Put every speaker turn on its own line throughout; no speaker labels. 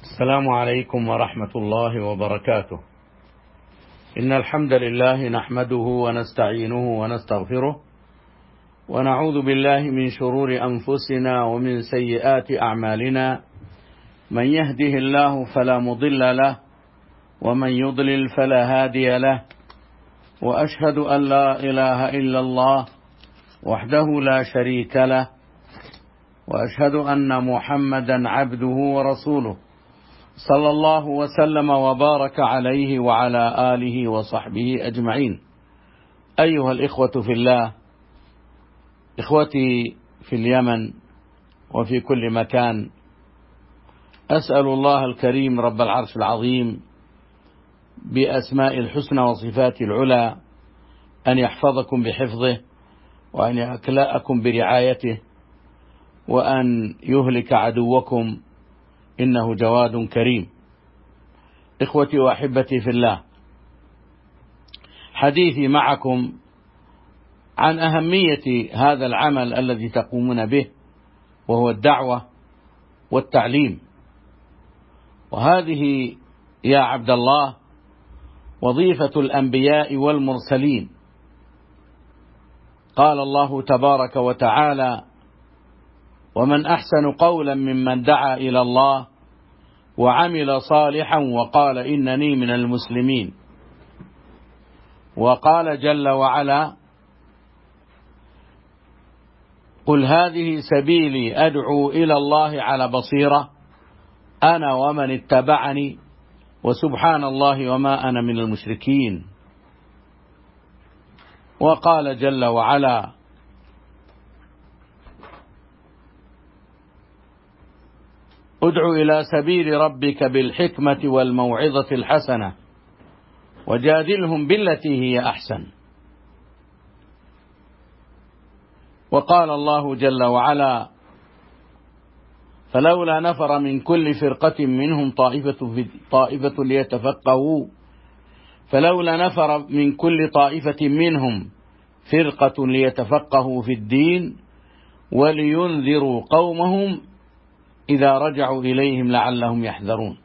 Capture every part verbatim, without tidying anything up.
السلام عليكم ورحمة الله وبركاته. إن الحمد لله نحمده ونستعينه ونستغفره ونعوذ بالله من شرور أنفسنا ومن سيئات أعمالنا. من يهده الله فلا مضل له ومن يضلل فلا هادي له، وأشهد أن لا إله إلا الله وحده لا شريك له، وأشهد أن محمدا عبده ورسوله صلى الله وسلم وبارك عليه وعلى آله وصحبه أجمعين. أيها الإخوة في الله، إخوتي في اليمن وفي كل مكان، أسأل الله الكريم رب العرش العظيم بأسماء الحسنى وصفات العلى أن يحفظكم بحفظه، وأن يكلأكم برعايته، وأن يهلك عدوكم إنه جواد كريم. إخوتي وأحبتي في الله، حديثي معكم عن أهمية هذا العمل الذي تقومون به، وهو الدعوة والتعليم. وهذه يا عبد الله وظيفة الأنبياء والمرسلين. قال الله تبارك وتعالى: ومن أحسن قولا ممن دعا إلى الله وعمل صالحا وقال إنني من المسلمين. وقال جل وعلا: قل هذه سبيلي أدعو إلى الله على بصيرة أنا ومن اتبعني وسبحان الله وما أنا من المشركين. وقال جل وعلا: ادع إلى سبيل ربك بالحكمة والموعظة الحسنة وجادلهم بالتي هي أحسن. وقال الله جل وعلا: فلولا نفر من كل فرقة منهم طائفة, في طائفة ليتفقهوا فلولا نفر من كل طائفة منهم فرقة ليتفقهوا في الدين ولينذروا قومهم إذا رجعوا إليهم لعلهم يحذرون.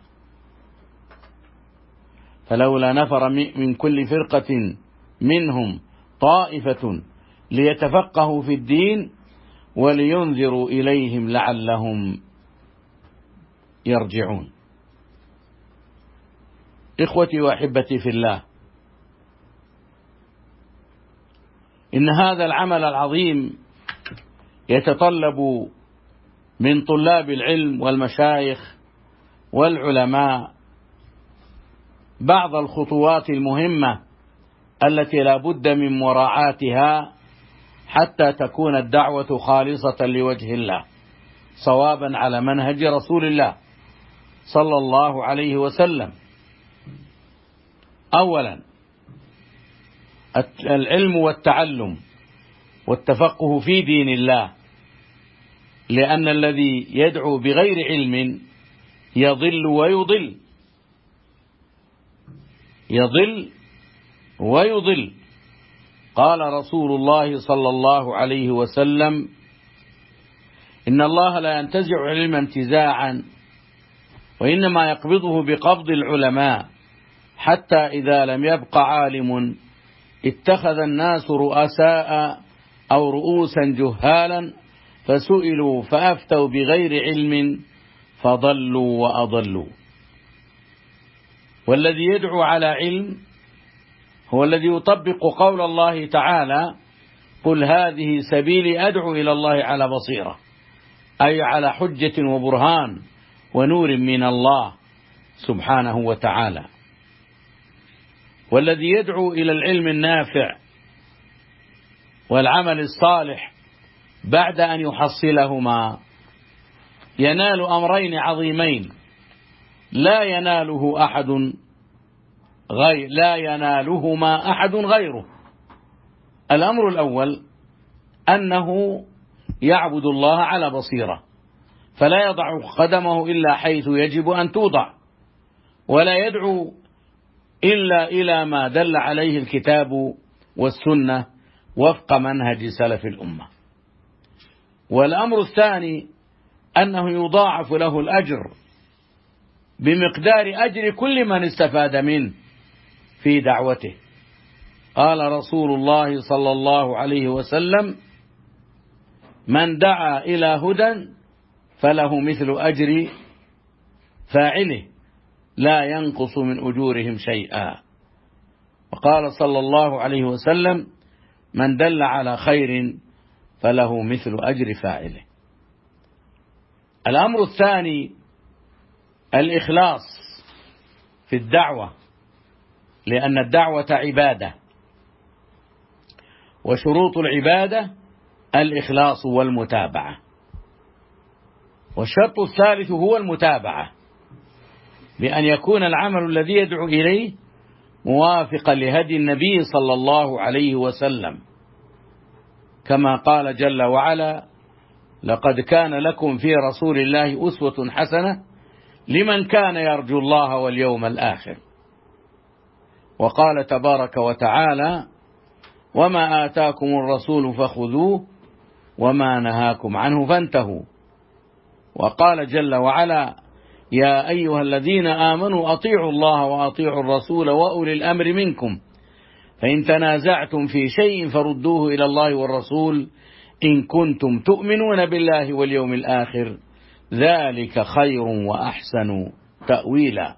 فلولا نفر من كل فرقة منهم طائفة ليتفقهوا في الدين ولينذروا إليهم لعلهم يرجعون. إخوتي وأحبتي في الله، إن هذا العمل العظيم يتطلب من طلاب العلم والمشايخ والعلماء بعض الخطوات المهمة التي لا بد من مراعاتها حتى تكون الدعوة خالصة لوجه الله، صوابا على منهج رسول الله صلى الله عليه وسلم. أولا، العلم والتعلم والتفقه في دين الله، لأن الذي يدعو بغير علم يضل ويضل يضل ويضل. قال رسول الله صلى الله عليه وسلم: إن الله لا ينتزع علم انتزاعا، وإنما يقبضه بقبض العلماء، حتى إذا لم يبق عالم اتخذ الناس رؤساء أو رؤوسا جهالا فسئلوا فأفتوا بغير علم فضلوا وأضلوا. والذي يدعو على علم هو الذي يطبق قول الله تعالى: قل هذه سبيلي أدعو إلى الله على بصيرة، أي على حجة وبرهان ونور من الله سبحانه وتعالى. والذي يدعو إلى العلم النافع والعمل الصالح بعد أن يحصلهما ينال أمرين عظيمين لا يناله أحد غير لا ينالهما أحد غيره. الأمر الأول أنه يعبد الله على بصيرة، فلا يضع قدمه إلا حيث يجب أن توضع، ولا يدعو إلا إلى ما دل عليه الكتاب والسنة وفق منهج سلف الأمة. والأمر الثاني أنه يضاعف له الأجر بمقدار أجر كل من استفاد منه في دعوته. قال رسول الله صلى الله عليه وسلم: من دعا إلى هدى فله مثل أجر فاعله لا ينقص من أجورهم شيئا. وقال صلى الله عليه وسلم: من دل على خير فله مثل أجر فاعله. الأمر الثاني الإخلاص في الدعوة، لأن الدعوة عبادة، وشروط العبادة الإخلاص والمتابعة. والشرط الثالث هو المتابعة، بأن يكون العمل الذي يدعو إليه موافقا لهدي النبي صلى الله عليه وسلم، كما قال جل وعلا: لقد كان لكم في رسول الله أسوة حسنة لمن كان يرجو الله واليوم الآخر. وقال تبارك وتعالى: وما آتاكم الرسول فخذوه وما نهاكم عنه فانتهوا. وقال جل وعلا: يا أيها الذين آمنوا أطيعوا الله وأطيعوا الرسول وأولي الأمر منكم فإن تنازعتم في شيء فردوه إلى الله والرسول إن كنتم تؤمنون بالله واليوم الآخر ذلك خير وأحسن تأويلا.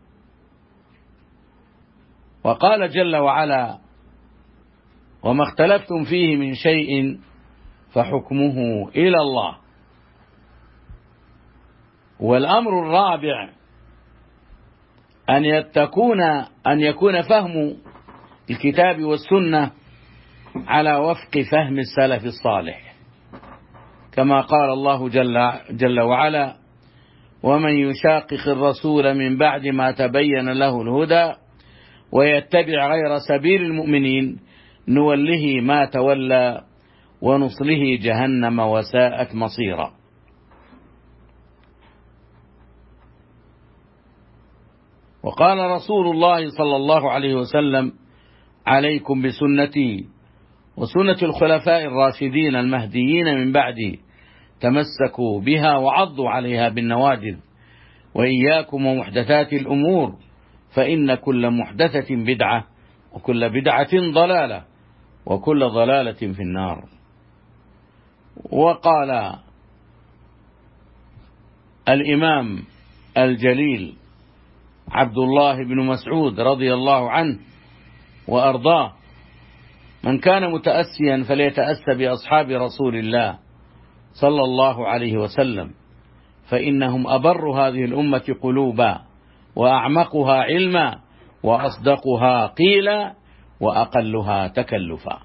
وقال جل وعلا: وما اختلفتم فيه من شيء فحكمه إلى الله. والأمر الرابع أن يتكون أن يكون فهم الكتاب والسنة على وفق فهم السلف الصالح، كما قال الله جل, جل وعلا: ومن يشاقق الرسول من بعد ما تبين له الهدى ويتبع غير سبيل المؤمنين نوله ما تولى ونصله جهنم وساءت مصيرا. وقال رسول الله صلى الله عليه وسلم: عليكم بسنتي وسنة الخلفاء الراشدين المهديين من بعدي تمسكوا بها وعضوا عليها بالنواجذ وإياكم ومحدثات الأمور فإن كل محدثة بدعة وكل بدعة ضلالة وكل ضلالة في النار. وقال الإمام الجليل عبد الله بن مسعود رضي الله عنه وأرضاه: من كان متأسيا فليتأسى بأصحاب رسول الله صلى الله عليه وسلم فإنهم أبر هذه الأمة قلوبا وأعمقها علما وأصدقها قيلا وأقلها تكلفا.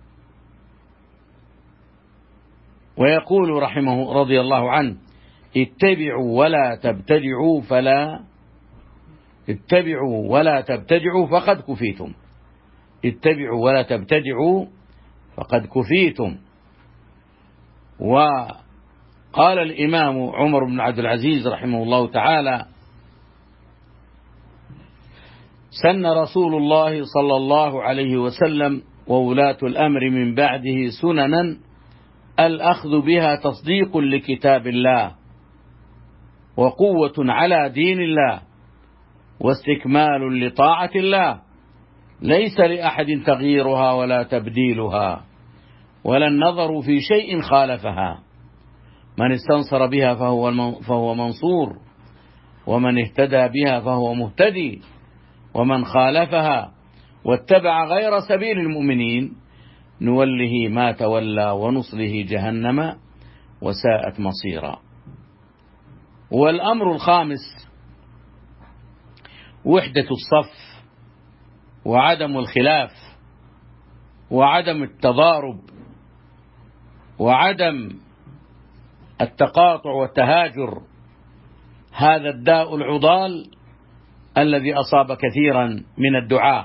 ويقول رحمه رضي الله عنه: اتبعوا ولا تبتدعوا فلا اتبعوا ولا تبتدعوا فقد كفيتم اتبعوا ولا تبتدعوا فقد كفيتم. وقال الإمام عمر بن عبد العزيز رحمه الله تعالى: سن رسول الله صلى الله عليه وسلم وولاة الأمر من بعده سننا الأخذ بها تصديق لكتاب الله وقوة على دين الله واستكمال لطاعة الله، ليس لأحد تغييرها ولا تبديلها ولا النظر في شيء خالفها. من استنصر بها فهو فهو منصور، ومن اهتدى بها فهو مهتدي، ومن خالفها واتبع غير سبيل المؤمنين نوله ما تولى ونصله جهنم وساءت مصيرا. والأمر الخامس وحدة الصف وعدم الخلاف وعدم التضارب وعدم التقاطع والتهاجر، هذا الداء العضال الذي أصاب كثيرا من الدعاة،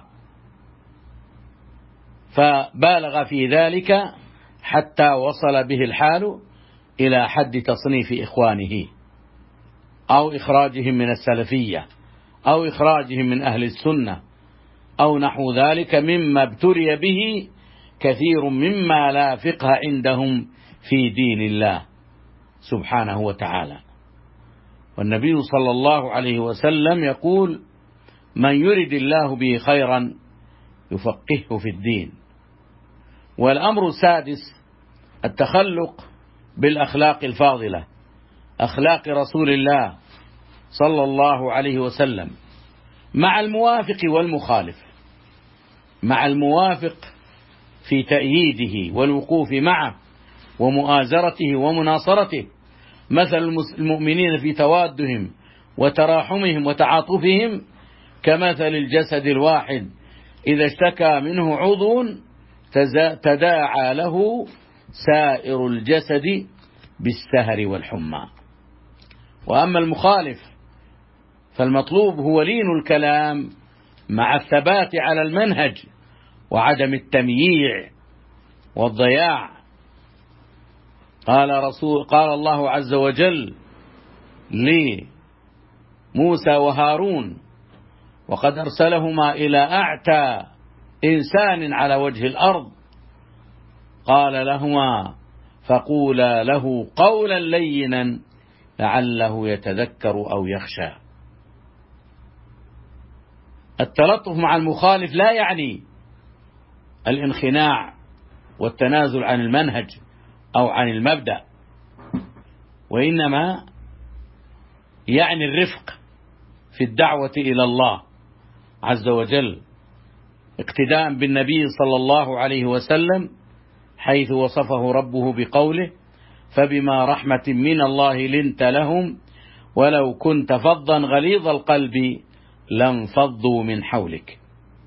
فبالغ في ذلك حتى وصل به الحال إلى حد تصنيف إخوانه أو إخراجهم من السلفية أو إخراجهم من أهل السنة أو نحو ذلك مما ابتلي به كثير مما لا فقه عندهم في دين الله سبحانه وتعالى. والنبي صلى الله عليه وسلم يقول: من يرد الله به خيرا يفقهه في الدين. والأمر السادس التخلق بالأخلاق الفاضلة، أخلاق رسول الله صلى الله عليه وسلم، مع الموافق والمخالف، مع الموافق في تأييده والوقوف معه ومؤازرته ومناصرته، مثل المؤمنين في توادهم وتراحمهم وتعاطفهم كمثل الجسد الواحد إذا اشتكى منه عضو تداعى له سائر الجسد بالسهر والحمى. وأما المخالف فالمطلوب هو لين الكلام مع الثبات على المنهج وعدم التمييع والضياع. قال رسول قال الله عز وجل لموسى وهارون: وقد أرسلهما إلى أعتى إنسان على وجه الأرض، قال لهما: فقولا له قولا لينا لعله يتذكر أو يخشى. التلطف مع المخالف لا يعني الانخناع والتنازل عن المنهج أو عن المبدأ، وإنما يعني الرفق في الدعوة إلى الله عز وجل، اقتداء بالنبي صلى الله عليه وسلم حيث وصفه ربه بقوله: فبما رحمة من الله لنت لهم ولو كنت فظا غليظ القلب لانفضوا من حولك.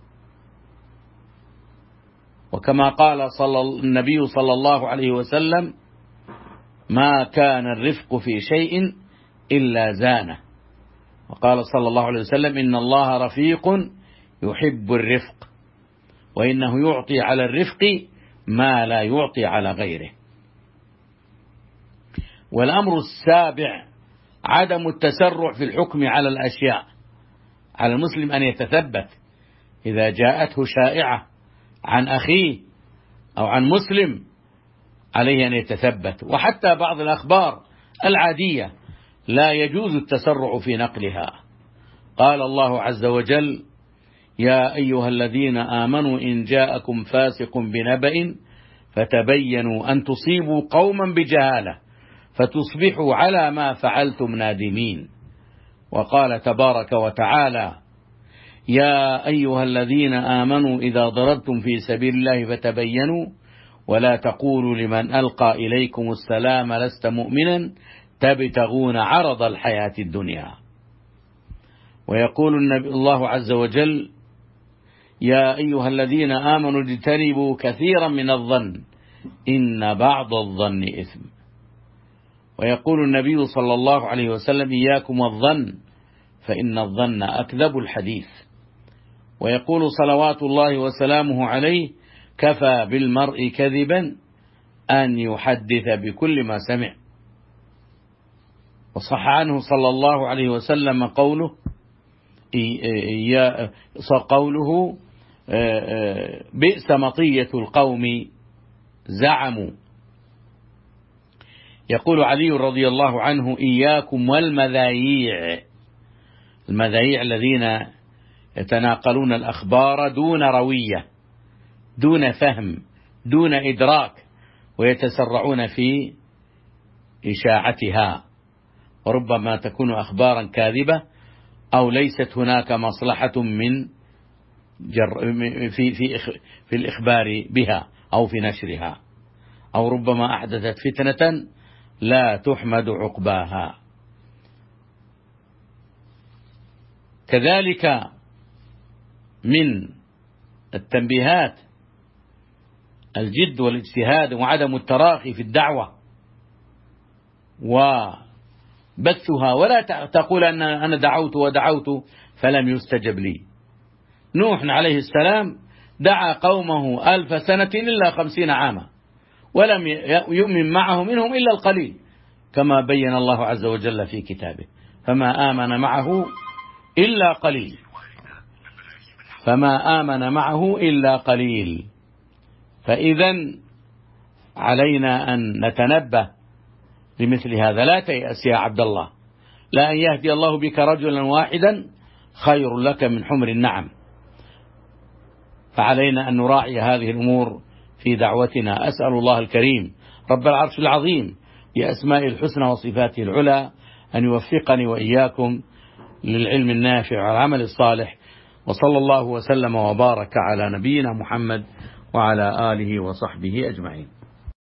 وكما قال صلى النبي صلى الله عليه وسلم: ما كان الرفق في شيء إلا زانه. وقال صلى الله عليه وسلم: إن الله رفيق يحب الرفق، وإنه يعطي على الرفق ما لا يعطي على غيره. والأمر السابع عدم التسرع في الحكم على الأشياء. على المسلم أن يتثبت إذا جاءته شائعة عن أخيه أو عن مسلم، عليه أن يتثبت. وحتى بعض الأخبار العادية لا يجوز التسرع في نقلها. قال الله عز وجل: يا أيها الذين آمنوا إن جاءكم فاسق بنبأ فتبينوا أن تصيبوا قوما بجهالة فتصبحوا على ما فعلتم نادمين. وقال تبارك وتعالى: يا أيها الذين آمنوا إذا ضربتم في سبيل الله فتبينوا ولا تقولوا لمن ألقى إليكم السلام لست مؤمنا تبتغون عرض الحياة الدنيا. ويقول النبي الله عز وجل: يا أيها الذين آمنوا اجتنبوا كثيرا من الظن إن بعض الظن إثم. ويقول النبي صلى الله عليه وسلم: إياكم والظن فإن الظن أكذب الحديث. ويقول صلوات الله وسلامه عليه: كفى بالمرء كذبا أن يحدث بكل ما سمع. وصح عنه صلى الله عليه وسلم قوله قوله بئس مطية القوم زعموا. يقول علي رضي الله عنه: إياكم والمذايع. المذايع الذين يتناقلون الأخبار دون روية، دون فهم، دون إدراك، ويتسرعون في إشاعتها، وربما تكون أخبارا كاذبة أو ليست هناك مصلحة من جر في في في الإخبار بها أو في نشرها، أو ربما أحدثت فتنة لا تحمد عقباها. كذلك من التنبيهات الجد والاجتهاد وعدم التراخي في الدعوة وبثها، ولا تقول أن أنا دعوت ودعوت فلم يستجب لي. نوح عليه السلام دعا قومه ألف سنة إلا خمسين عاما ولم يؤمن معه منهم إلا القليل، كما بين الله عز وجل في كتابه: فما آمن معه إلا قليل فما آمن معه إلا قليل. فإذا علينا أن نتنبه لمثل هذا. لا تيأس يا عبد الله، لأن يهدي الله بك رجلا واحدا خير لك من حمر النعم. فعلينا أن نراعي هذه الأمور في دعوتنا. أسأل الله الكريم رب العرش العظيم بأسماء الحسنى وصفاته العلى أن يوفقني وإياكم للعلم النافع والعمل الصالح، وصلى الله وسلم وبارك على نبينا محمد وعلى آله وصحبه أجمعين.